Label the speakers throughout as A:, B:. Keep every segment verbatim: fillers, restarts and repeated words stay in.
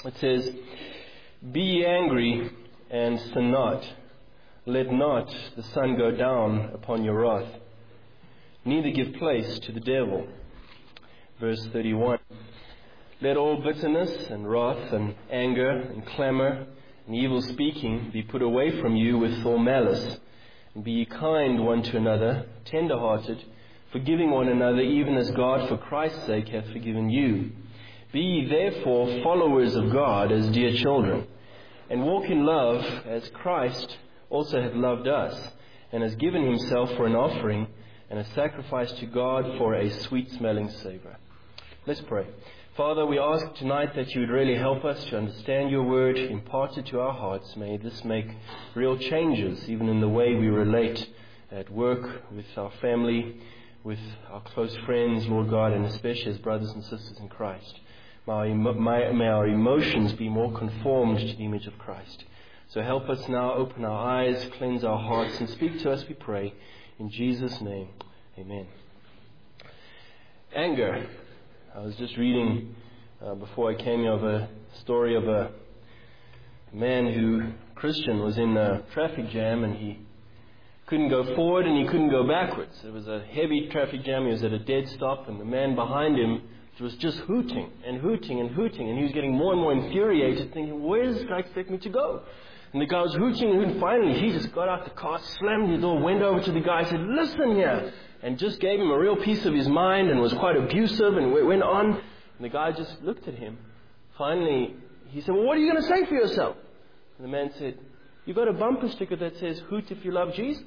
A: It says, "Be ye angry and sin not. Let not the sun go down upon your wrath. Neither give place to the devil." Verse thirty-one. "Let all bitterness and wrath and anger and clamor and evil speaking be put away from you with all malice. And be ye kind one to another, tender-hearted, forgiving one another, even as God for Christ's sake hath forgiven you. Be ye therefore followers of God as dear children, and walk in love as Christ also hath loved us, and has given himself for an offering and a sacrifice to God for a sweet-smelling savour." Let's pray. Father, we ask tonight that you would really help us to understand your word, impart it to our hearts. May this make real changes, even in the way we relate at work, with our family, with our close friends, Lord God, and especially as brothers and sisters in Christ. May our, emo- may, may our emotions be more conformed to the image of Christ. So help us now, open our eyes, cleanse our hearts, and speak to us, we pray. In Jesus' name, amen. Anger. I was just reading uh, before I came here of a story of a man who, Christian, was in a traffic jam and he couldn't go forward and he couldn't go backwards. It was a heavy traffic jam. He was at a dead stop and the man behind him was just hooting and hooting and hooting, and he was getting more and more infuriated, thinking, where does this guy expect me to go? And the guy was hooting and hooting. Finally, he just got out the car, slammed his door, went over to the guy, said, "Listen here," and just gave him a real piece of his mind and was quite abusive and went on. And the guy just looked at him. Finally, he said, "Well, what are you going to say for yourself?" And the man said, "You got a bumper sticker that says, 'Hoot if you love Jesus.'"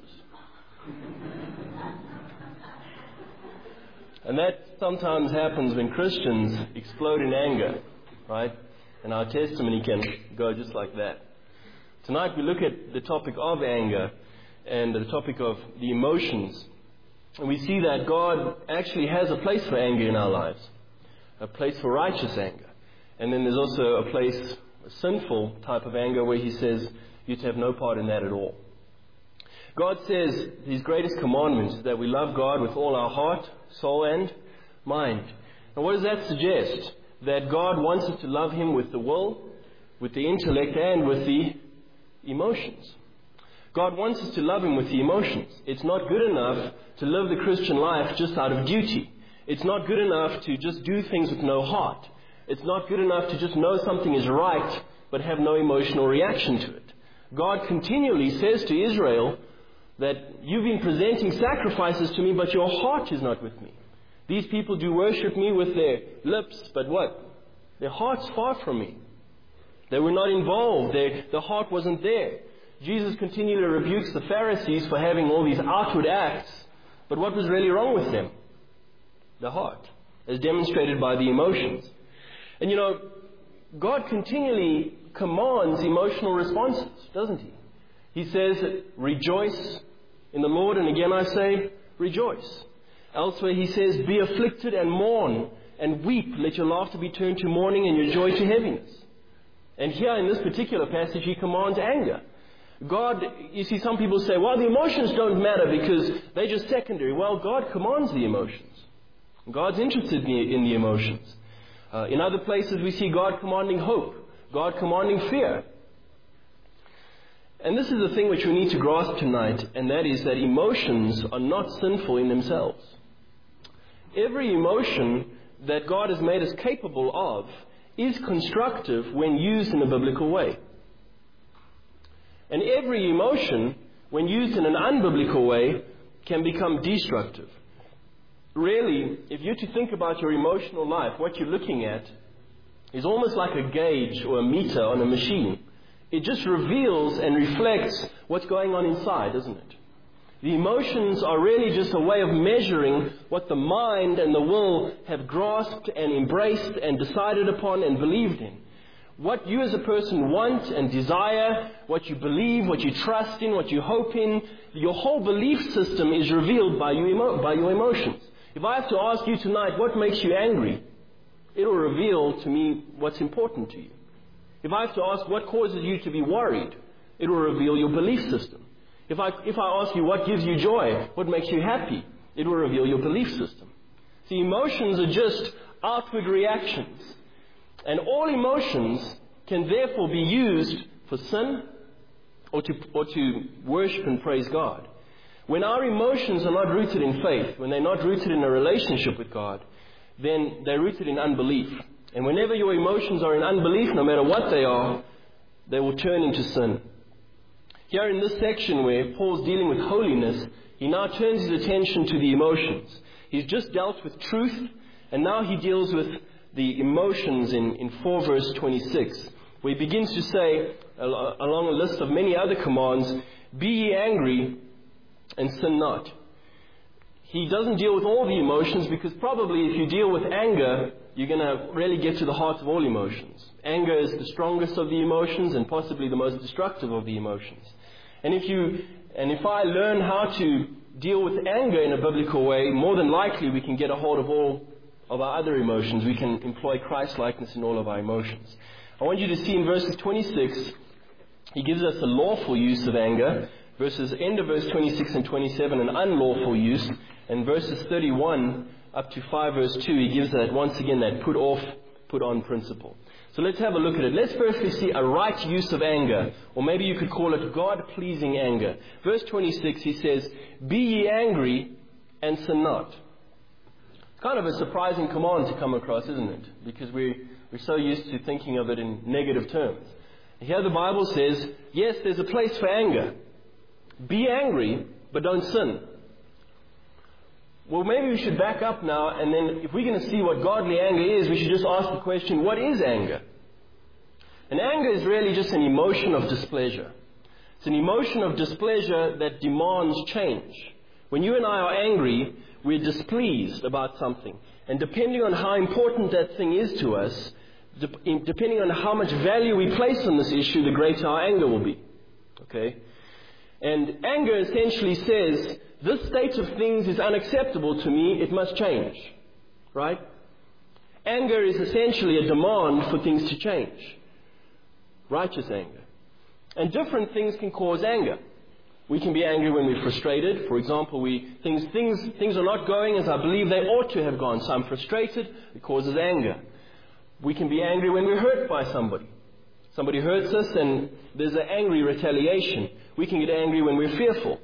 A: And that sometimes happens when Christians explode in anger, right? And our testimony can go just like that. Tonight we look at the topic of anger and the topic of the emotions. And we see that God actually has a place for anger in our lives, a place for righteous anger. And then there's also a place, a sinful type of anger, where he says you're to have no part in that at all. God says his greatest commandment is that we love God with all our heart, soul and mind. And what does that suggest? That God wants us to love him with the will, with the intellect and with the emotions. God wants us to love him with the emotions. It's not good enough to live the Christian life just out of duty. It's not good enough to just do things with no heart. It's not good enough to just know something is right but have no emotional reaction to it. God continually says to Israel that you've been presenting sacrifices to me, but your heart is not with me. These people do worship me with their lips, but what? Their heart's far from me. They were not involved. Their, their heart wasn't there. Jesus continually rebukes the Pharisees for having all these outward acts, but what was really wrong with them? The heart, as demonstrated by the emotions. And you know, God continually commands emotional responses, doesn't he? He says, "Rejoice in the Lord," and again I say, rejoice. Elsewhere he says, "Be afflicted and mourn and weep. Let your laughter be turned to mourning and your joy to heaviness." And here in this particular passage he commands anger. God, you see, some people say, well, the emotions don't matter because they're just secondary. Well, God commands the emotions. God's interested in the, in the emotions. Uh, in other places we see God commanding hope, God commanding fear. And this is the thing which we need to grasp tonight, and that is that emotions are not sinful in themselves. Every emotion that God has made us capable of is constructive when used in a biblical way. And every emotion, when used in an unbiblical way, can become destructive. Really, if you're to think about your emotional life, what you're looking at is almost like a gauge or a meter on a machine. It just reveals and reflects what's going on inside, isn't it? The emotions are really just a way of measuring what the mind and the will have grasped and embraced and decided upon and believed in. What you as a person want and desire, what you believe, what you trust in, what you hope in, your whole belief system is revealed by, you emo- by your emotions. If I have to ask you tonight, what makes you angry? It will reveal to me what's important to you. If I have to ask what causes you to be worried, it will reveal your belief system. If I, if I ask you what gives you joy, what makes you happy, it will reveal your belief system. See, emotions are just outward reactions. And all emotions can therefore be used for sin or to, or to worship and praise God. When our emotions are not rooted in faith, when they're not rooted in a relationship with God, then they're rooted in unbelief. And whenever your emotions are in unbelief, no matter what they are, they will turn into sin. Here in this section where Paul's dealing with holiness, he now turns his attention to the emotions. He's just dealt with truth, and now he deals with the emotions in, in four verse twenty-six, where he begins to say, along a list of many other commands, be ye angry and sin not. He doesn't deal with all the emotions, because probably if you deal with anger, you're going to really get to the heart of all emotions. Anger is the strongest of the emotions and possibly the most destructive of the emotions. And if you, and if I learn how to deal with anger in a biblical way, more than likely we can get a hold of all of our other emotions. We can employ Christ-likeness in all of our emotions. I want you to see in verses twenty-six, he gives us a lawful use of anger. Verses end of verse twenty-six and twenty-seven, an unlawful use. And verses thirty-one up to five verse two, he gives that, once again, that put off, put on principle. So let's have a look at it. Let's firstly see a right use of anger, or maybe you could call it God-pleasing anger. Verse twenty-six, he says, be ye angry and sin not. It's kind of a surprising command to come across, isn't it? Because we, we're so used to thinking of it in negative terms. Here the Bible says, yes, there's a place for anger. Be angry, but don't sin. Well, maybe we should back up now, and then if we're going to see what godly anger is, we should just ask the question, what is anger? And anger is really just an emotion of displeasure. It's an emotion of displeasure that demands change. When you and I are angry, we're displeased about something. And depending on how important that thing is to us, de- depending on how much value we place on this issue, the greater our anger will be. Okay? And anger essentially says, this state of things is unacceptable to me, it must change. Right? Anger is essentially a demand for things to change. Righteous anger. And different things can cause anger. We can be angry when we're frustrated. For example, we things things things are not going as I believe they ought to have gone. So I'm frustrated, it causes anger. We can be angry when we're hurt by somebody. Somebody hurts us and there's an angry retaliation. We can get angry when we're fearful.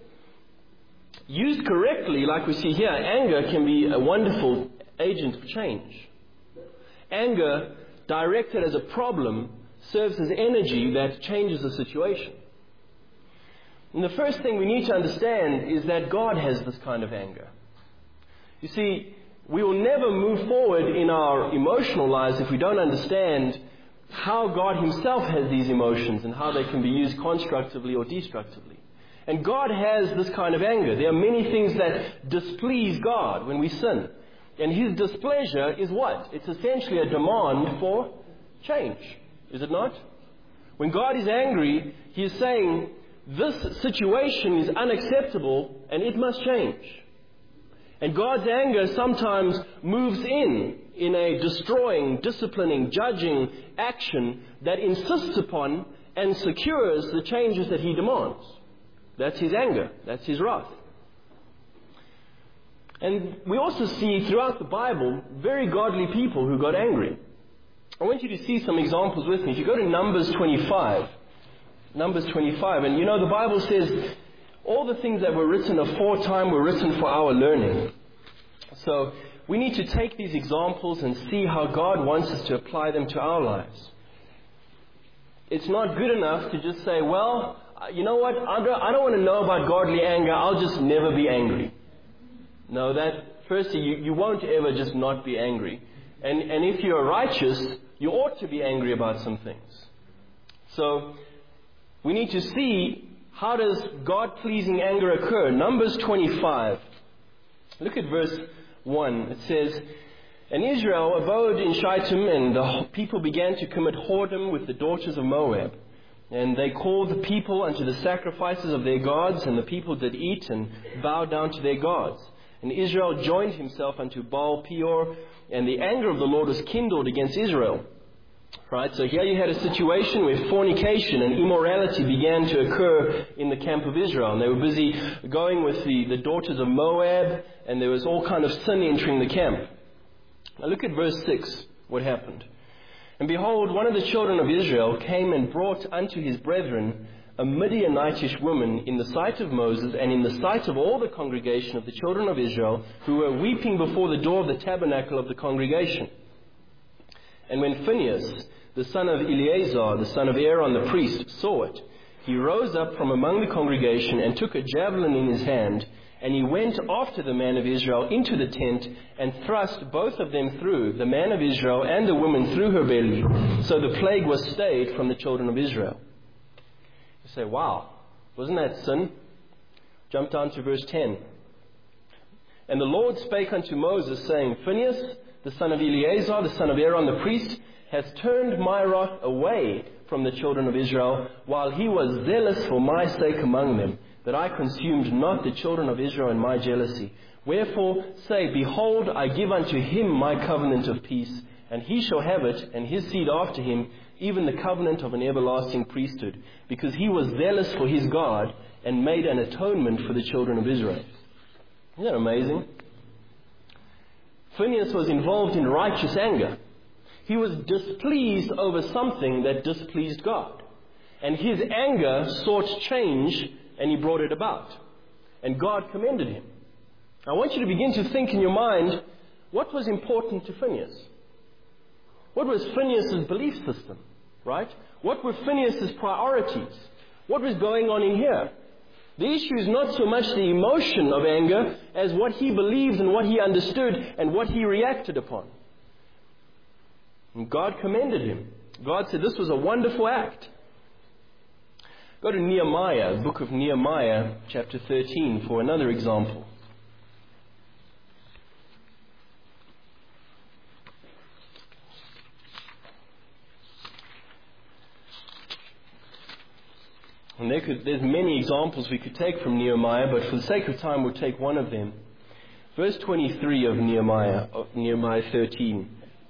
A: Used correctly, like we see here, anger can be a wonderful agent of change. Anger, directed as a problem, serves as energy that changes the situation. And the first thing we need to understand is that God has this kind of anger. You see, we will never move forward in our emotional lives if we don't understand how God Himself has these emotions and how they can be used constructively or destructively. And God has this kind of anger. There are many things that displease God when we sin. And His displeasure is what? It's essentially a demand for change. Is it not? When God is angry, He is saying, this situation is unacceptable and it must change. And God's anger sometimes moves in, in a destroying, disciplining, judging action that insists upon and secures the changes that He demands. That's His anger. That's His wrath. And we also see throughout the Bible very godly people who got angry. I want you to see some examples with me. If you go to Numbers twenty-five, Numbers twenty-five, and you know the Bible says all the things that were written aforetime were written for our learning. So we need to take these examples and see how God wants us to apply them to our lives. It's not good enough to just say, well, you know what, I don't, I don't want to know about godly anger, I'll just never be angry. No, that, firstly, you, you won't ever just not be angry. And, and if you're righteous, you ought to be angry about some things. So, we need to see, how does God-pleasing anger occur? Numbers twenty-five. Look at verse one. It says, and Israel abode in Shittim, and the people began to commit whoredom with the daughters of Moab. And they called the people unto the sacrifices of their gods, and the people did eat and bow down to their gods. And Israel joined himself unto Baal Peor, and the anger of the Lord was kindled against Israel. Right, so here you had a situation where fornication and immorality began to occur in the camp of Israel. And they were busy going with the, the daughters of Moab, and there was all kind of sin entering the camp. Now look at verse six, what happened. And behold, one of the children of Israel came and brought unto his brethren a Midianitish woman in the sight of Moses and in the sight of all the congregation of the children of Israel, who were weeping before the door of the tabernacle of the congregation. And when Phinehas, the son of Eleazar, the son of Aaron the priest, saw it, he rose up from among the congregation and took a javelin in his hand, and he went after the man of Israel into the tent and thrust both of them through, the man of Israel and the woman through her belly. So the plague was stayed from the children of Israel. You say, wow, wasn't that sin? Jump down to verse ten. And the Lord spake unto Moses, saying, Phinehas, the son of Eleazar, the son of Aaron the priest, has turned my wrath away from the children of Israel, while he was zealous for my sake among them, that I consumed not the children of Israel in my jealousy. Wherefore say, behold, I give unto him my covenant of peace, and he shall have it, and his seed after him, even the covenant of an everlasting priesthood, because he was zealous for his God, and made an atonement for the children of Israel. Isn't that amazing? Phinehas was involved in righteous anger. He was displeased over something that displeased God. And his anger sought change, and he brought it about. And God commended him. I want you to begin to think in your mind, what was important to Phinehas? What was Phinehas' belief system, right? What were Phinehas' priorities? What was going on in here? The issue is not so much the emotion of anger as what he believed and what he understood and what he reacted upon. And God commended him. God said this was a wonderful act. Go to Nehemiah, the book of Nehemiah, chapter thirteen, for another example. And there could, there's many examples we could take from Nehemiah, but for the sake of time, we'll take one of them. Verse twenty-three of Nehemiah, of Nehemiah thirteen.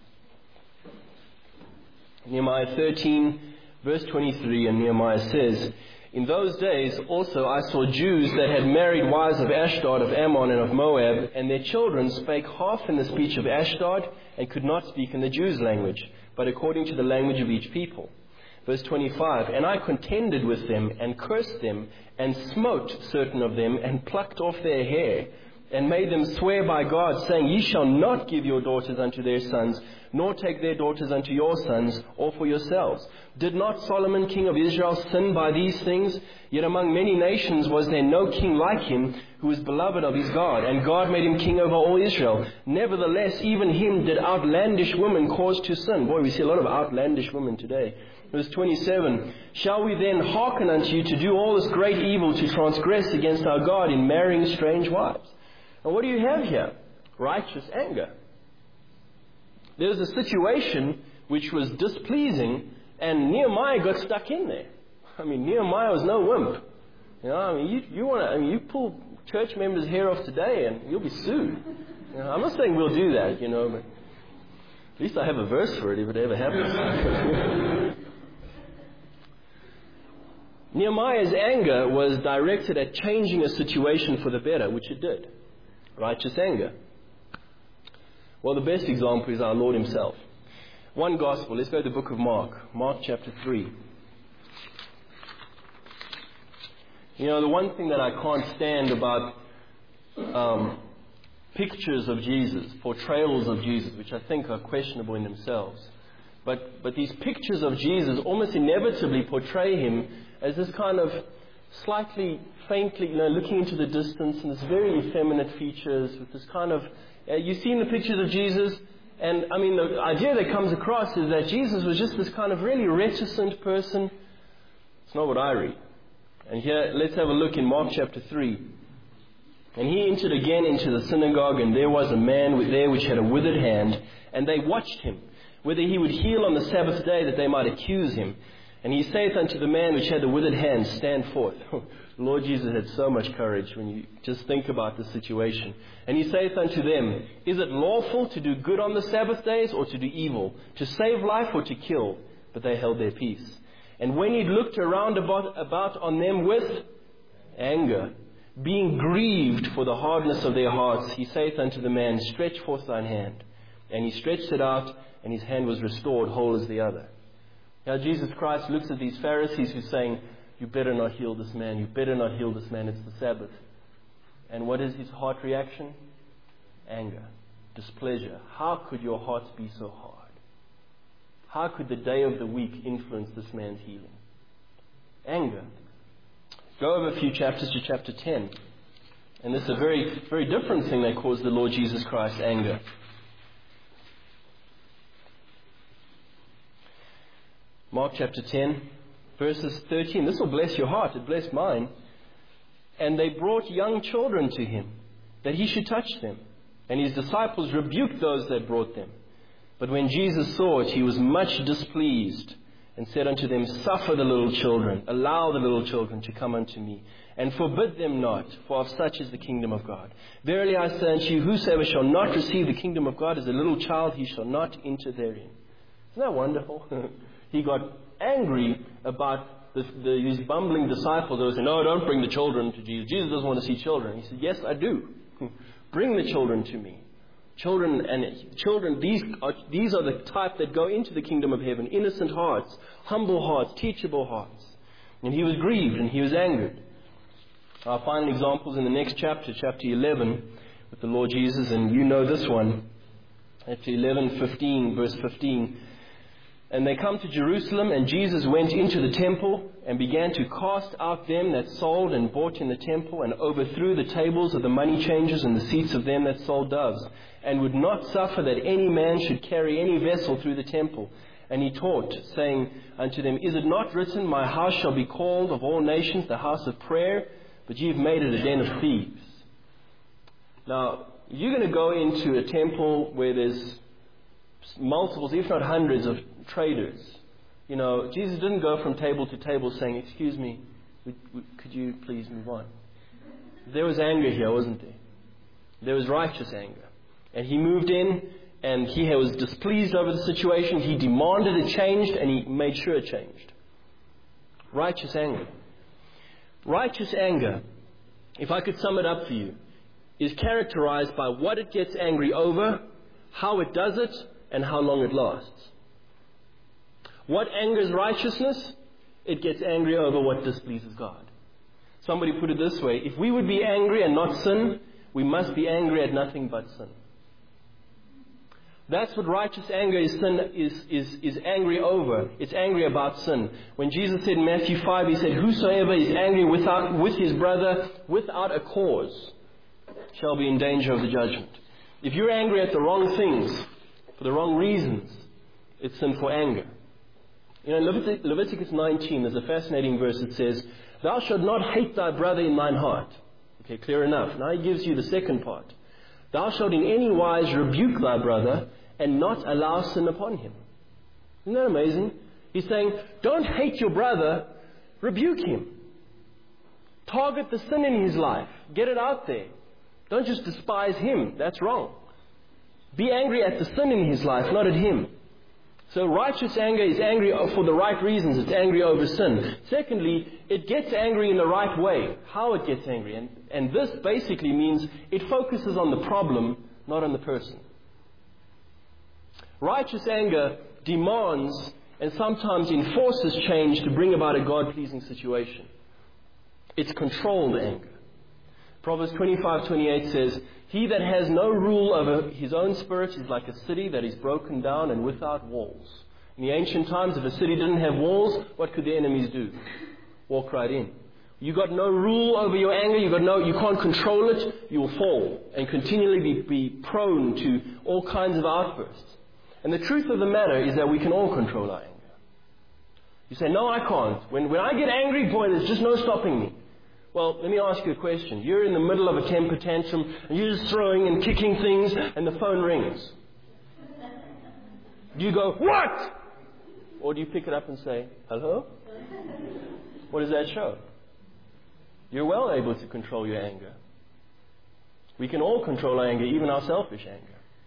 A: Nehemiah thirteen, verse twenty-three, and Nehemiah says, In those days also I saw Jews that had married wives of Ashdod, of Ammon, and of Moab, and their children spake half in the speech of Ashdod, and could not speak in the Jews' language, but according to the language of each people. Verse twenty-five, And I contended with them, and cursed them, and smote certain of them, and plucked off their hair, and made them swear by God, saying, Ye shall not give your daughters unto their sons, nor take their daughters unto your sons, or for yourselves. Did not Solomon king of Israel sin by these things? Yet among many nations was there no king like him, who was beloved of his God, and God made him king over all Israel. Nevertheless, even him did outlandish women cause to sin. Boy, we see a lot of outlandish women today. Verse twenty-seven, Shall we then hearken unto you to do all this great evil, to transgress against our God in marrying strange wives? And what do you have here? Righteous anger. There was a situation which was displeasing, and Nehemiah got stuck in there. I mean, Nehemiah was no wimp. You know, I mean, you, you want to, I mean, you pull church members' hair off today, and you'll be sued. You know, I'm not saying we'll do that, you know, but at least I have a verse for it if it ever happens. Nehemiah's anger was directed at changing a situation for the better, which it did. Righteous anger. Well, the best example is our Lord himself. One gospel. Let's go to the book of Mark. Mark chapter three. You know, the one thing that I can't stand about um, pictures of Jesus, portrayals of Jesus, which I think are questionable in themselves. But, but these pictures of Jesus almost inevitably portray him as this kind of slightly, faintly, you know, looking into the distance, and this very effeminate features, with this kind of, uh, you've seen the pictures of Jesus, and I mean, the idea that comes across is that Jesus was just this kind of really reticent person. It's not what I read. And here, let's have a look in Mark chapter three. And he entered again into the synagogue, and there was a man there which had a withered hand, and they watched him, whether he would heal on the Sabbath day, that they might accuse him. And he saith unto the man which had the withered hand, Stand forth. Lord Jesus had so much courage when you just think about the situation. And he saith unto them, Is it lawful to do good on the Sabbath days, or to do evil, to save life or to kill? But they held their peace. And when he looked around about, about on them with anger, being grieved for the hardness of their hearts, he saith unto the man, Stretch forth thine hand. And he stretched it out, and his hand was restored, whole as the other. Now Jesus Christ looks at these Pharisees who's saying, you better not heal this man, you better not heal this man, it's the Sabbath. And what is his heart reaction? Anger, displeasure. How could your hearts be so hard? How could the day of the week influence this man's healing? Anger. Go over a few chapters to chapter ten. And this is a very, very different thing that caused the Lord Jesus Christ anger. Mark chapter ten, verses thirteen. This will bless your heart. It blessed mine. And they brought young children to him, that he should touch them. And his disciples rebuked those that brought them. But when Jesus saw it, he was much displeased, and said unto them, Suffer the little children, allow the little children to come unto me, and forbid them not, for of such is the kingdom of God. Verily I say unto you, whosoever shall not receive the kingdom of God as a little child, he shall not enter therein. Isn't that wonderful? He got angry about the, the, these bumbling disciples who were saying, no, don't bring the children to Jesus. Jesus doesn't want to see children. He said, yes, I do. Bring the children to me. Children and children, these are, these are the type that go into the kingdom of heaven. Innocent hearts, humble hearts, teachable hearts. And he was grieved and he was angered. I'll find examples in the next chapter, chapter eleven, with the Lord Jesus, and you know this one. Chapter eleven, fifteen, verse fifteen. And they come to Jerusalem, and Jesus went into the temple and began to cast out them that sold and bought in the temple, and overthrew the tables of the money changers and the seats of them that sold doves, and would not suffer that any man should carry any vessel through the temple. And he taught, saying unto them, Is it not written, My house shall be called of all nations the house of prayer, but ye have made it a den of thieves? Now, you're going to go into a temple where there's multiples, if not hundreds, of traders. You know, Jesus didn't go from table to table saying, Excuse me, could you please move on? There was anger here, wasn't there? There was righteous anger. And he moved in, and he was displeased over the situation. He demanded it changed, and he made sure it changed. Righteous anger. Righteous anger, if I could sum it up for you, is characterized by what it gets angry over, how it does it, and how long it lasts. What angers righteousness? It gets angry over what displeases God. Somebody put it this way: if we would be angry and not sin, we must be angry at nothing but sin. That's what righteous anger is, sin, is, is, is angry over. It's angry about sin. When Jesus said in Matthew five, He said, Whosoever is angry without, with his brother without a cause shall be in danger of the judgment. If you're angry at the wrong things, for the wrong reasons, it's sinful anger. You know, in Levit- Leviticus nineteen, there's a fascinating verse that says, Thou shalt not hate thy brother in thine heart. Okay, clear enough. Now He gives you the second part. Thou shalt in any wise rebuke thy brother, and not allow sin upon him. Isn't that amazing? He's saying, don't hate your brother, rebuke him. Target the sin in his life. Get it out there. Don't just despise him. That's wrong. Be angry at the sin in his life, not at him. So righteous anger is angry for the right reasons. It's angry over sin. Secondly, it gets angry in the right way. How it gets angry. And, and this basically means it focuses on the problem, not on the person. Righteous anger demands and sometimes enforces change to bring about a God-pleasing situation. It's controlled anger. Proverbs twenty-five twenty-eight says, He that has no rule over his own spirit is like a city that is broken down and without walls. In the ancient times, if a city didn't have walls, what could the enemies do? Walk right in. You got no rule over your anger. You got no. You can't control it. You will fall and continually be, be prone to all kinds of outbursts. And the truth of the matter is that we can all control our anger. You say, no, I can't. When, when I get angry, boy, there's just no stopping me. Well, let me ask you a question. You're in the middle of a temper tantrum, and you're just throwing and kicking things, and the phone rings. Do you go, what? Or do you pick it up and say, hello? What does that show? You're well able to control your anger. We can all control our anger, even our selfish anger.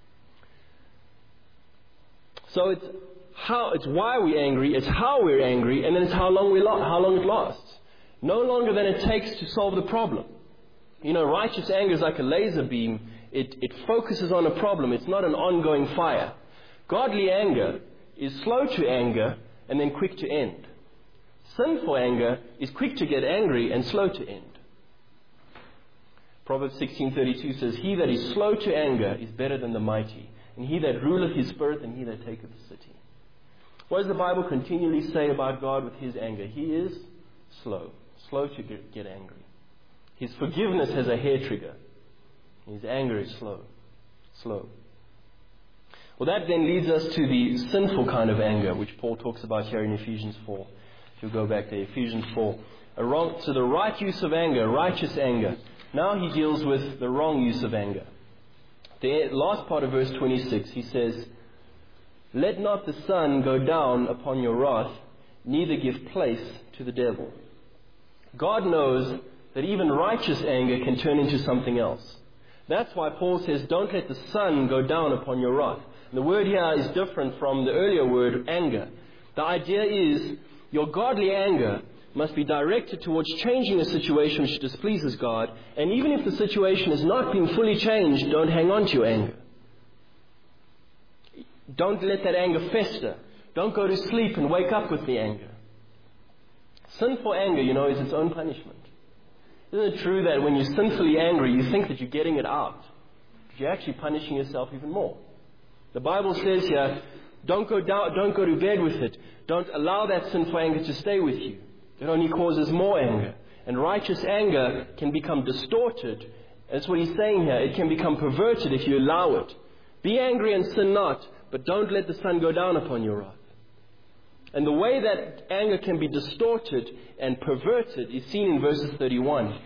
A: So it's how, it's why we're angry, it's how we're angry, and then it's how long we la- how long it lasts. No longer than it takes to solve the problem. You know, righteous anger is like a laser beam. It, it focuses on a problem. It's not an ongoing fire. Godly anger is slow to anger and then quick to end. Sinful anger is quick to get angry and slow to end. Proverbs sixteen thirty-two says, "He that is slow to anger is better than the mighty, and he that ruleth his spirit than he that taketh a city." What does the Bible continually say about God with His anger? He is slow, slow to get, get angry. His forgiveness has a hair trigger. His anger is slow, slow. Well, that then leads us to the sinful kind of anger, which Paul talks about here in Ephesians four. If you go back to Ephesians four. A wrong, so the right use of anger, righteous anger. Now he deals with the wrong use of anger. The last part of verse twenty-six, he says, "Let not the sun go down upon your wrath, neither give place to the devil." God knows that even righteous anger can turn into something else. That's why Paul says, don't let the sun go down upon your wrath. And the word here is different from the earlier word, anger. The idea is, your godly anger must be directed towards changing a situation which displeases God. And even if the situation is not being fully changed, don't hang on to your anger. Don't let that anger fester. Don't go to sleep and wake up with the anger. Sinful anger, you know, is its own punishment. Isn't it true that when you're sinfully angry, you think that you're getting it out? But you're actually punishing yourself even more. The Bible says here, don't go down, don't go to bed with it. Don't allow that sinful anger to stay with you. It only causes more anger. And righteous anger can become distorted. That's what he's saying here. It can become perverted if you allow it. Be angry and sin not, but don't let the sun go down upon your wrath. And the way that anger can be distorted and perverted is seen in verses thirty-one.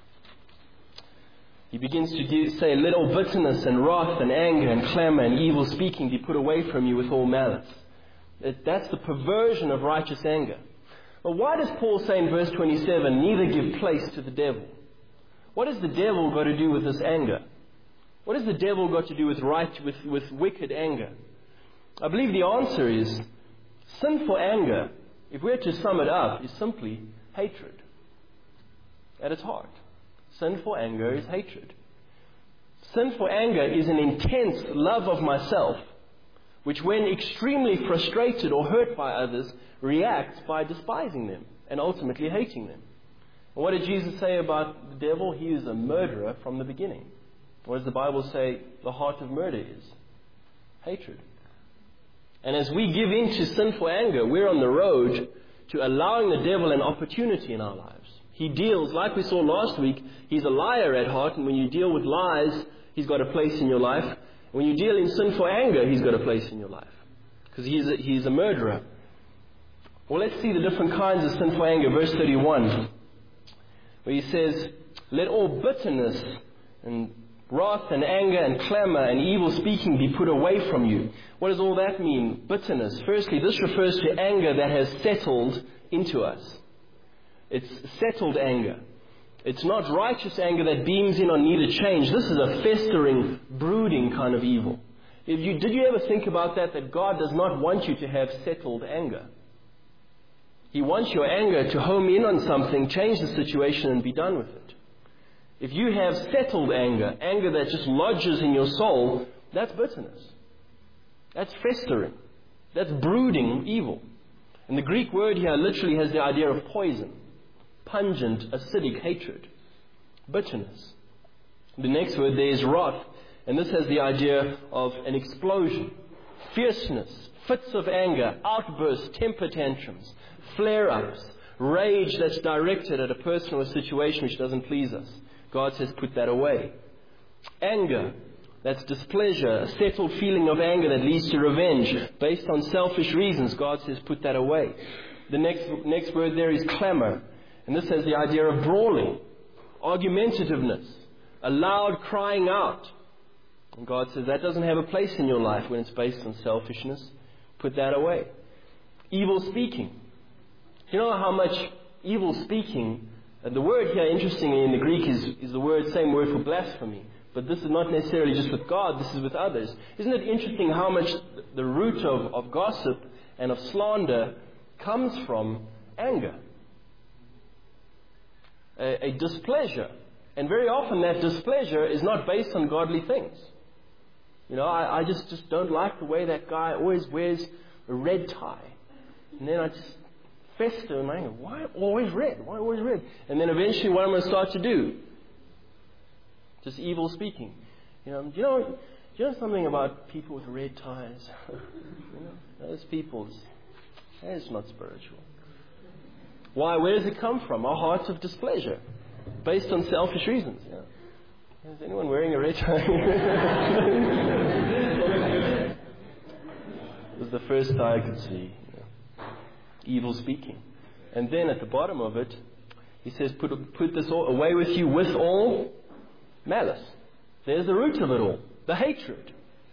A: He begins to give, say, "Let all bitterness and wrath and anger and clamor and evil speaking be put away from you with all malice." That, that's the perversion of righteous anger. But why does Paul say in verse twenty-seven, "Neither give place to the devil"? What has the devil got to do with this anger? What has the devil got to do with right, with, with wicked anger? I believe the answer is, sinful anger, if we're to sum it up, is simply hatred. At its heart. Sinful anger is hatred. Sinful anger is an intense love of myself, which when extremely frustrated or hurt by others, reacts by despising them and ultimately hating them. And what did Jesus say about the devil? He is a murderer from the beginning. What does the Bible say the heart of murder is? Hatred. And as we give in to sinful anger, we're on the road to allowing the devil an opportunity in our lives. He deals, like we saw last week, he's a liar at heart, and when you deal with lies, he's got a place in your life. When you deal in sinful anger, he's got a place in your life. Because he's a, he's a murderer. Well, let's see the different kinds of sinful anger. Verse thirty-one, where he says, "Let all bitterness and wrath and anger and clamor and evil speaking be put away from you." What does all that mean? Bitterness. Firstly, this refers to anger that has settled into us. It's settled anger. It's not righteous anger that beams in on need to change. This is a festering, brooding kind of evil. If you, did you ever think about that, that God does not want you to have settled anger? He wants your anger to home in on something, change the situation, and be done with it. If you have settled anger, anger that just lodges in your soul, that's bitterness. That's festering. That's brooding evil. And the Greek word here literally has the idea of poison. Pungent, acidic hatred. Bitterness. The next word there is wrath. And this has the idea of an explosion. Fierceness. Fits of anger. Outbursts. Temper tantrums. Flare-ups. Rage that's directed at a person or a situation which doesn't please us. God says, put that away. Anger, that's displeasure, a settled feeling of anger that leads to revenge, based on selfish reasons. God says, put that away. The next, next word there is clamor. And this has the idea of brawling, argumentativeness, a loud crying out. And God says, that doesn't have a place in your life when it's based on selfishness. Put that away. Evil speaking. You know how much evil speaking... And the word here, interestingly, in the Greek is, is the word, same word for blasphemy. But this is not necessarily just with God, this is with others. Isn't it interesting how much the root of, of gossip and of slander comes from anger? A, a displeasure, And very often that displeasure is not based on godly things. You know, I, I just, just don't like the way that guy always wears a red tie. And then I just fester in my anger. Why always red? Why always red? And then eventually what I'm going to start to do? Just evil speaking. You know, do you know, do you know something about people with red ties? You know, those people, that's not spiritual. Why? Where does it come from? Our hearts of displeasure. Based on selfish reasons. You know. Is anyone wearing a red tie? It was the first tie I could see. You know. Evil speaking. And then at the bottom of it, he says, put, put this all away with you with all malice. There's the root of it all. The hatred.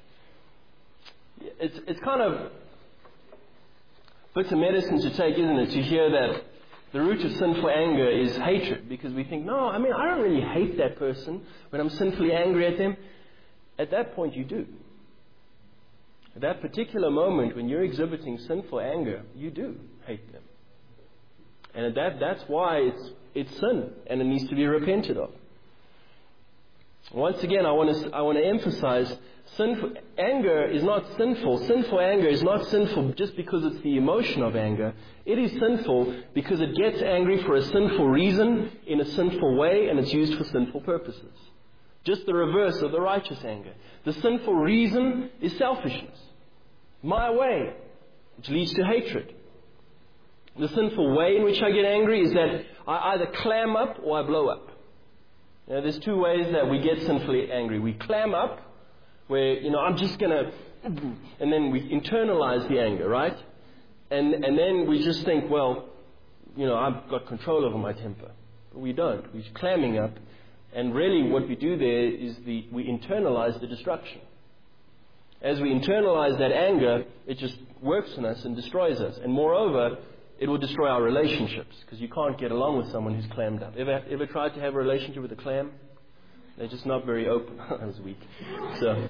A: It's, it's kind of bitter medicine to take, isn't it? To hear that the root of sinful anger is hatred. Because we think, no, I mean, I don't really hate that person when I'm sinfully angry at them. At that point, you do. At that particular moment, when you're exhibiting sinful anger, you do hate them. And that, that's why it's, it's sin, and it needs to be repented of. Once again, I want to I want to emphasize, sinful anger is not sinful. Sinful anger is not sinful just because it's the emotion of anger. It is sinful because it gets angry for a sinful reason, in a sinful way, and it's used for sinful purposes. Just the reverse of the righteous anger. The sinful reason is selfishness. My way, which leads to hatred. The sinful way in which I get angry is that I either clam up or I blow up. You know, there's two ways that we get sinfully angry. We clam up, where, you know, I'm just going to, and then we internalize the anger, right? And and then we just think, well, you know, I've got control over my temper. But we don't. We're clamming up. And really what we do there is the we internalize the destruction. As we internalize that anger, it just works on us and destroys us. And moreover, it will destroy our relationships, because you can't get along with someone who's clammed up. Ever ever tried to have a relationship with a clam? They're just not very open. I was weak. So,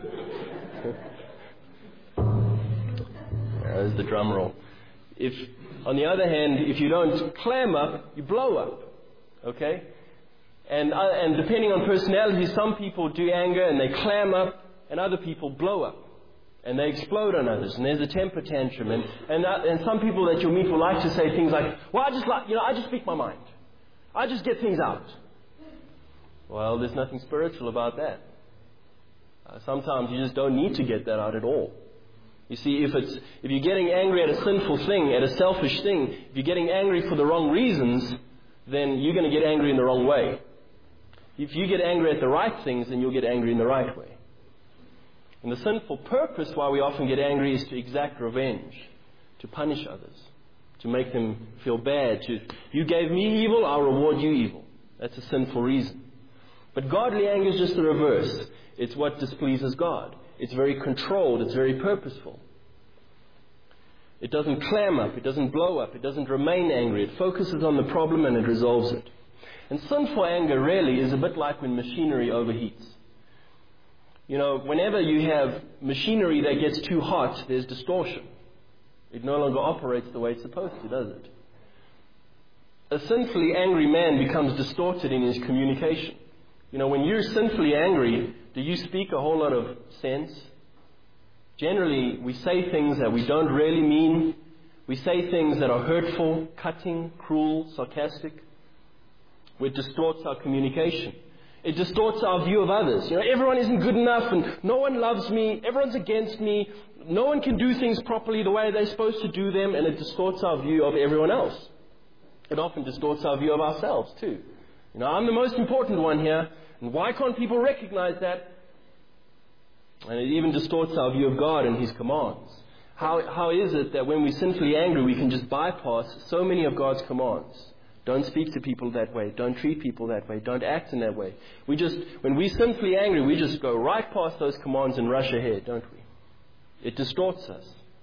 A: there's the drum roll. If, on the other hand, if you don't clam up, you blow up. Okay? And uh, and depending on personality, some people do anger and they clam up, and other people blow up. And they explode on others, and there's a temper tantrum. And and, uh, and some people that you'll meet will like to say things like, well, I just like, you know, I just speak my mind. I just get things out. Well, there's nothing spiritual about that. Uh, sometimes you just don't need to get that out at all. You see, if it's if you're getting angry at a sinful thing, at a selfish thing, if you're getting angry for the wrong reasons, then you're going to get angry in the wrong way. If you get angry at the right things, then you'll get angry in the right way. And the sinful purpose why we often get angry is to exact revenge, to punish others, to make them feel bad. To, you gave me evil, I'll reward you evil. That's a sinful reason. But godly anger is just the reverse. It's what displeases God. It's very controlled. It's very purposeful. It doesn't clam up. It doesn't blow up. It doesn't remain angry. It focuses on the problem and it resolves it. And sinful anger really is a bit like when machinery overheats. You know, whenever you have machinery that gets too hot, there's distortion. It no longer operates the way it's supposed to, does it? A sinfully angry man becomes distorted in his communication. You know, when you're sinfully angry, do you speak a whole lot of sense? Generally, we say things that we don't really mean. We say things that are hurtful, cutting, cruel, sarcastic. It distorts our communication. It distorts our view of others. You know, everyone isn't good enough and no one loves me. Everyone's against me. No one can do things properly the way they're supposed to do them, and it distorts our view of everyone else. It often distorts our view of ourselves too. You know, I'm the most important one here, and why can't people recognize that? And it even distorts our view of God and His commands. How, how is it that when we're sinfully angry, we can just bypass so many of God's commands? Don't speak to people that way. Don't treat people that way. Don't act in that way. We just, when we're sinfully angry, we just go right past those commands and rush ahead, don't we? It distorts us.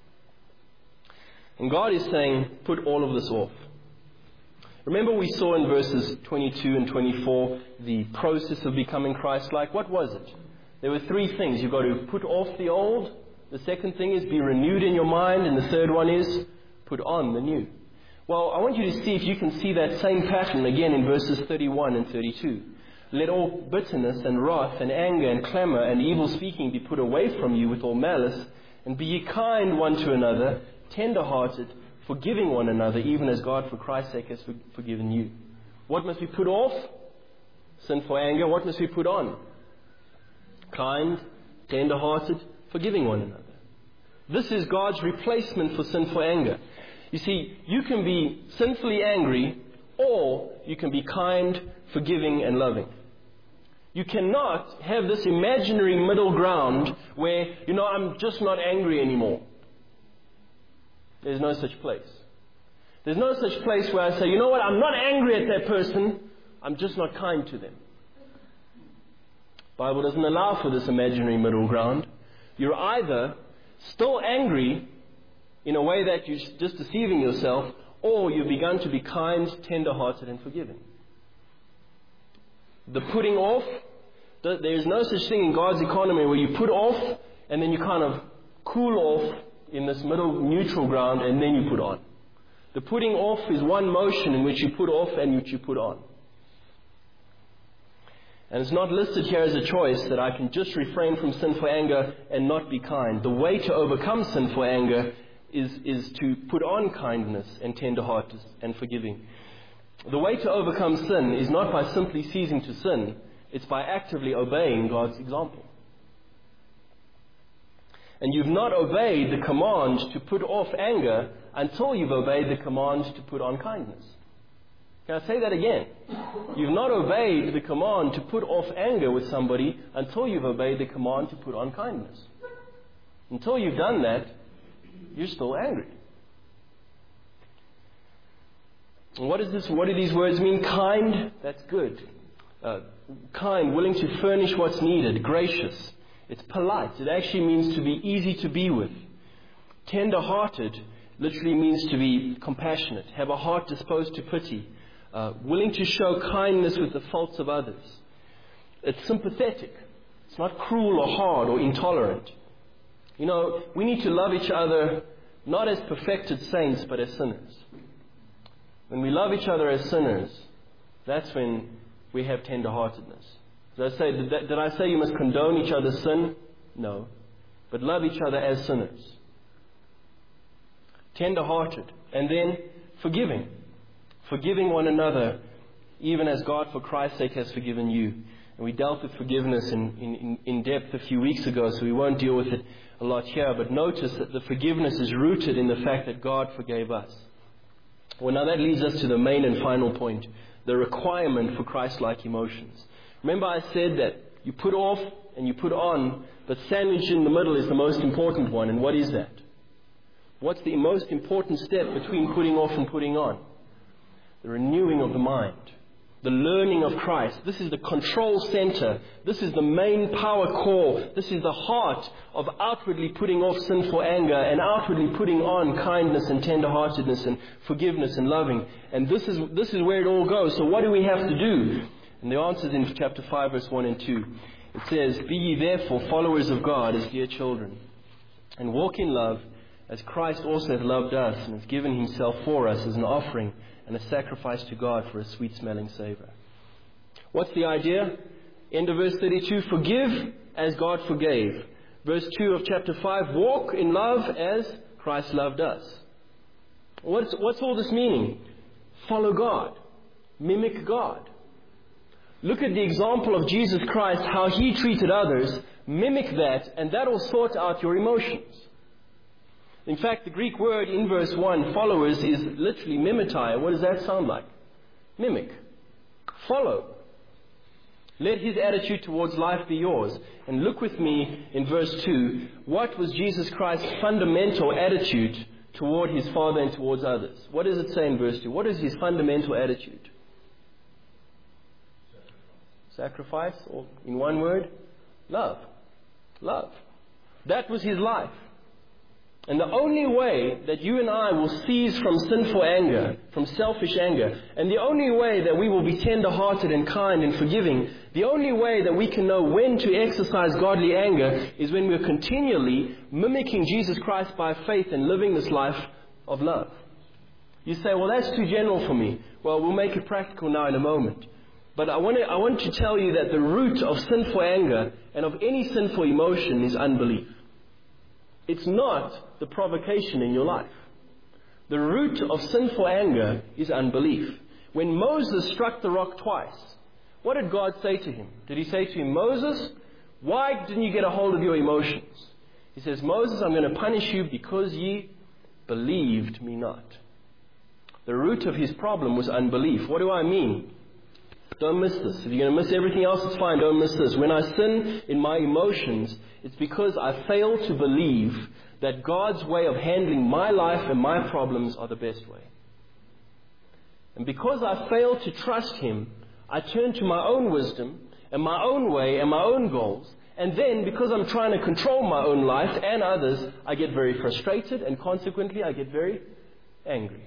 A: And God is saying, put all of this off. Remember we saw in verses twenty-two and twenty-four the process of becoming Christ-like. What was it? There were three things. You've got to put off the old. The second thing is be renewed in your mind. And the third one is put on the new. Well, I want you to see if you can see that same pattern again in verses thirty-one and thirty-two. Let all bitterness and wrath and anger and clamor and evil speaking be put away from you with all malice, and be ye kind one to another, tender-hearted, forgiving one another, even as God for Christ's sake has forgiven you. What must we put off? Sinful anger. What must we put on? Kind, tender-hearted, forgiving one another. This is God's replacement for sinful anger. You see, you can be sinfully angry, or you can be kind, forgiving, and loving. You cannot have this imaginary middle ground where, you know, I'm just not angry anymore. There's no such place. There's no such place where I say, you know what, I'm not angry at that person, I'm just not kind to them. The Bible doesn't allow for this imaginary middle ground. You're either still angry in a way that you're just deceiving yourself, or you've begun to be kind, tender-hearted, and forgiving. The putting off, there's no such thing in God's economy where you put off and then you kind of cool off in this middle neutral ground and then you put on. The putting off is one motion in which you put off and which you put on. And it's not listed here as a choice that I can just refrain from sinful anger and not be kind. The way to overcome sinful anger is, is to put on kindness and tender-heartedness and forgiving. The way to overcome sin is not by simply ceasing to sin, it's by actively obeying God's example. And you've not obeyed the command to put off anger until you've obeyed the command to put on kindness. Can I say that again? You've not obeyed the command to put off anger with somebody until you've obeyed the command to put on kindness. Until you've done that, you're still angry. And what is this? What do these words mean? Kind, that's good. Uh, kind, willing to furnish what's needed. Gracious. It's polite. It actually means to be easy to be with. Tender-hearted literally means to be compassionate, have a heart disposed to pity, uh, willing to show kindness with the faults of others. It's sympathetic. It's not cruel or hard or intolerant. You know, we need to love each other not as perfected saints, but as sinners. When we love each other as sinners, that's when we have tender-heartedness. Did I say, did, that, did I say you must condone each other's sin? No. But love each other as sinners. Tender-hearted. And then forgiving. Forgiving one another, even as God for Christ's sake has forgiven you. And we dealt with forgiveness in, in, in depth a few weeks ago, so we won't deal with it a lot here. But notice that the forgiveness is rooted in the fact that God forgave us. Well, now that leads us to the main and final point, the requirement for Christ-like emotions. Remember I said that you put off and you put on, but sandwiched in the middle is the most important one. And what is that? What's the most important step between putting off and putting on? The renewing of the mind. The learning of Christ. This is the control center. This is the main power core. This is the heart of outwardly putting off sinful anger and outwardly putting on kindness and tenderheartedness and forgiveness and loving. And this is this is where it all goes. So what do we have to do? And the answer is in chapter five, verse one and two. It says, "Be ye therefore followers of God as dear children, and walk in love, as Christ also hath loved us, and has given himself for us as an offering and a sacrifice to God for a sweet-smelling savor." What's the idea? End of verse thirty-two, forgive as God forgave. Verse two of chapter five, walk in love as Christ loved us. What's, what's all this meaning? Follow God. Mimic God. Look at the example of Jesus Christ, how He treated others. Mimic that, and that will sort out your emotions. In fact, the Greek word in verse one, followers, is literally mimetai. What does that sound like? Mimic. Follow. Let His attitude towards life be yours. And look with me in verse two. What was Jesus Christ's fundamental attitude toward His Father and towards others? What does it say in verse two? What is His fundamental attitude? Sacrifice, or in one word, love. Love. That was His life. And the only way that you and I will cease from sinful anger, from selfish anger, and the only way that we will be tender-hearted and kind and forgiving, the only way that we can know when to exercise godly anger is when we're continually mimicking Jesus Christ by faith and living this life of love. You say, well, that's too general for me. Well, we'll make it practical now in a moment. But I want to, I want to tell you that the root of sinful anger and of any sinful emotion is unbelief. It's not the provocation in your life. The root of sinful anger is unbelief. When Moses struck the rock twice, what did God say to him? Did he say to him, Moses, why didn't you get a hold of your emotions? He says, Moses, I'm going to punish you because ye believed me not. The root of his problem was unbelief. What do I mean? Don't miss this. If you're going to miss everything else, it's fine. Don't miss this. When I sin in my emotions, it's because I fail to believe that God's way of handling my life and my problems are the best way. And because I fail to trust Him, I turn to my own wisdom and my own way and my own goals. And then, because I'm trying to control my own life and others, I get very frustrated, and consequently I get very angry.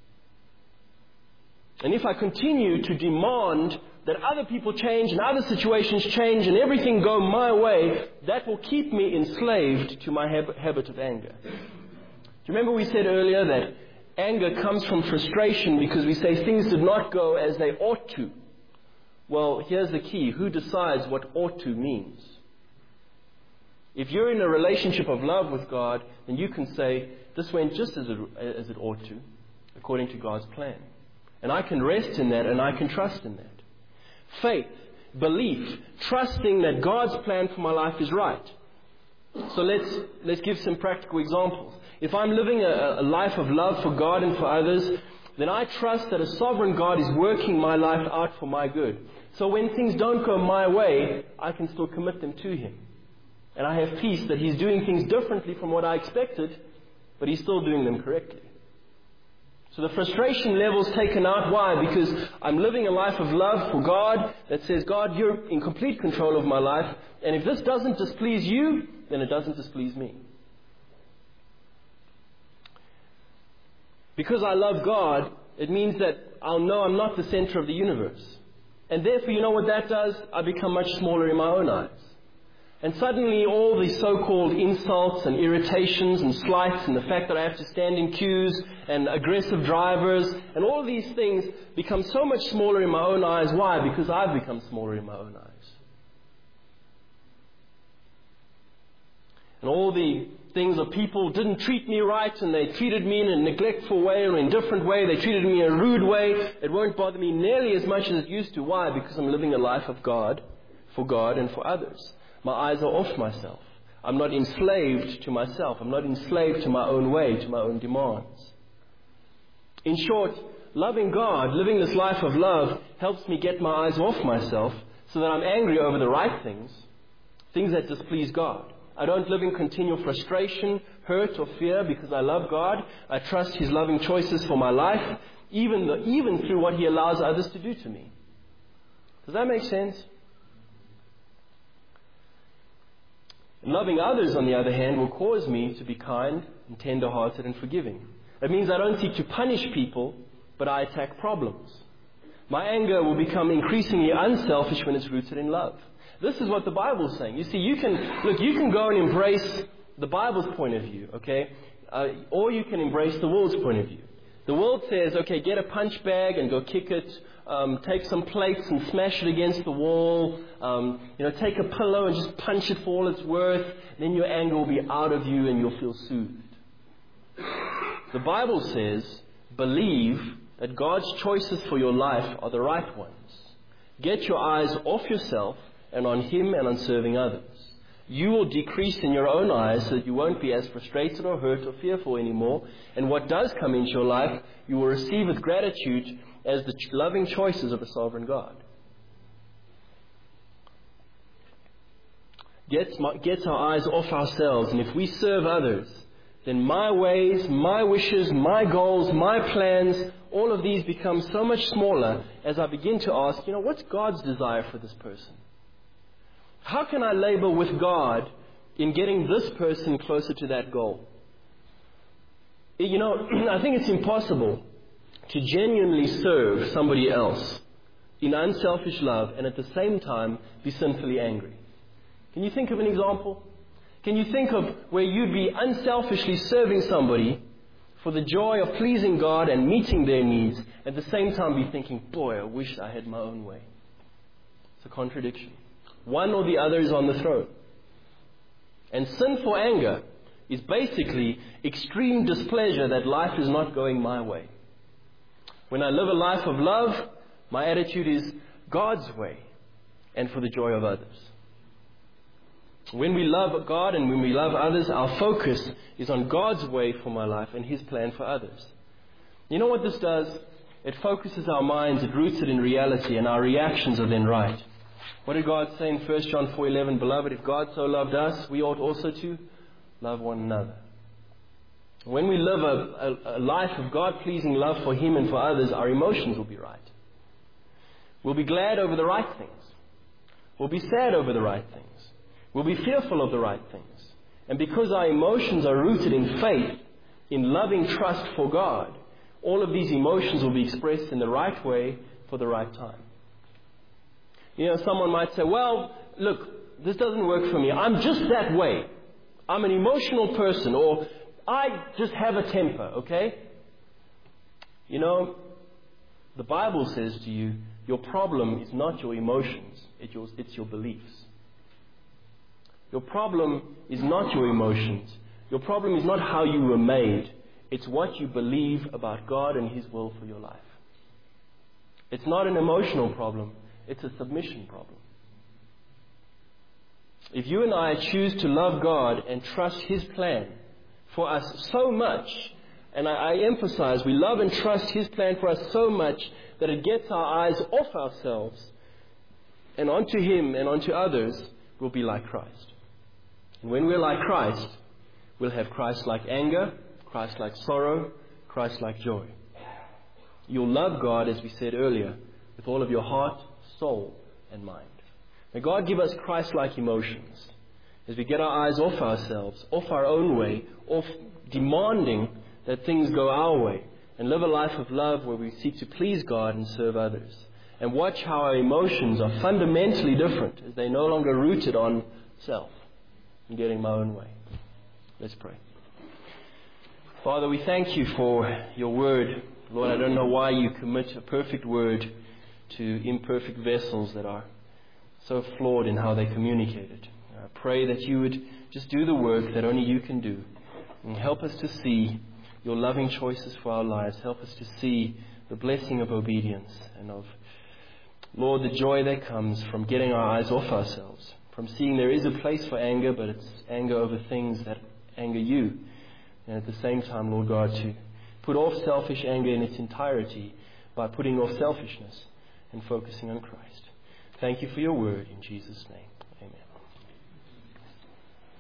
A: And if I continue to demand that other people change and other situations change and everything go my way, that will keep me enslaved to my hab- habit of anger. Do you remember we said earlier that anger comes from frustration because we say things did not go as they ought to? Well, here's the key. Who decides what ought to means? If you're in a relationship of love with God, then you can say, this went just as it, as it ought to, according to God's plan. And I can rest in that, and I can trust in that. Faith, belief, trusting that God's plan for my life is right. So let's let's give some practical examples. If I'm living a, a life of love for God and for others, then I trust that a sovereign God is working my life out for my good. So when things don't go my way, I can still commit them to Him. And I have peace that He's doing things differently from what I expected, but He's still doing them correctly. So the frustration level's taken out. Why? Because I'm living a life of love for God that says, God, you're in complete control of my life. And if this doesn't displease you, then it doesn't displease me. Because I love God, it means that I'll know I'm not the center of the universe. And therefore, you know what that does? I become much smaller in my own eyes. And suddenly all the so-called insults and irritations and slights and the fact that I have to stand in queues and aggressive drivers and all these things become so much smaller in my own eyes. Why? Because I've become smaller in my own eyes. And all the things of people didn't treat me right and they treated me in a neglectful way or an indifferent way. They treated me in a rude way. It won't bother me nearly as much as it used to. Why? Because I'm living a life of God, for God and for others. My eyes are off myself. I'm not enslaved to myself. I'm not enslaved to my own way, to my own demands. In short, loving God, living this life of love, helps me get my eyes off myself so that I'm angry over the right things, things that displease God. I don't live in continual frustration, hurt or fear because I love God. I trust His loving choices for my life, even, the, even through what He allows others to do to me. Does that make sense? Loving others, on the other hand, will cause me to be kind and tender-hearted and forgiving. It means I don't seek to punish people, but I attack problems. My anger will become increasingly unselfish when it's rooted in love. This is what the Bible is saying. You see, you can, look, you can go and embrace the Bible's point of view, okay? Uh, or you can embrace the world's point of view. The world says, okay, get a punch bag and go kick it. Um, take some plates and smash it against the wall. Um, you know, take a pillow and just punch it for all it's worth. Then your anger will be out of you and you'll feel soothed. The Bible says, believe that God's choices for your life are the right ones. Get your eyes off yourself and on Him and on serving others. You will decrease in your own eyes so that you won't be as frustrated or hurt or fearful anymore. And what does come into your life, you will receive with gratitude as the loving choices of a sovereign God. Gets, gets our eyes off ourselves, and if we serve others, then my ways, my wishes, my goals, my plans, all of these become so much smaller as I begin to ask, you know, what's God's desire for this person? How can I labor with God in getting this person closer to that goal? You know, I think it's impossible to genuinely serve somebody else in unselfish love and at the same time be sinfully angry. Can you think of an example? Can you think of where you'd be unselfishly serving somebody for the joy of pleasing God and meeting their needs, at the same time be thinking, boy, I wish I had my own way? a contradiction. One or the other is on the throne. And sinful anger is basically extreme displeasure that life is not going my way. When I live a life of love, my attitude is God's way and for the joy of others. When we love God and when we love others, our focus is on God's way for my life and His plan for others. You know what this does? It focuses our minds, it roots it in reality, and our reactions are then right. What did God say in First John four eleven? Beloved, if God so loved us, we ought also to love one another. When we live a, a, a life of God-pleasing love for Him and for others, our emotions will be right. We'll be glad over the right things. We'll be sad over the right things. We'll be fearful of the right things. And because our emotions are rooted in faith, in loving trust for God, all of these emotions will be expressed in the right way for the right time. You know, someone might say, well, look, this doesn't work for me. I'm just that way. I'm an emotional person, or I just have a temper, okay? You know, the Bible says to you, your problem is not your emotions, it's your, it's your beliefs. Your problem is not your emotions. Your problem is not how you were made. It's what you believe about God and His will for your life. It's not an emotional problem. It's a submission problem. If you and I choose to love God and trust His plan for us so much, and I, I emphasize, we love and trust His plan for us so much that it gets our eyes off ourselves and onto Him and onto others, we'll be like Christ. And when we're like Christ, we'll have Christ-like anger, Christ-like sorrow, Christ-like joy. You'll love God, as we said earlier, with all of your heart, soul, and mind. May God give us Christ-like emotions as we get our eyes off ourselves, off our own way, off demanding that things go our way, and live a life of love where we seek to please God and serve others. And watch how our emotions are fundamentally different as they're no longer rooted on self and getting my own way. Let's pray. Father, we thank You for Your word. Lord, I don't know why You commit a perfect word to imperfect vessels that are so flawed in how they communicate it. I pray that You would just do the work that only You can do and help us to see Your loving choices for our lives. Help us to see the blessing of obedience and of, Lord, the joy that comes from getting our eyes off ourselves, from seeing there is a place for anger, but it's anger over things that anger You. And at the same time, Lord God, to put off selfish anger in its entirety by putting off selfishness and focusing on Christ. Thank You for Your word in Jesus' name.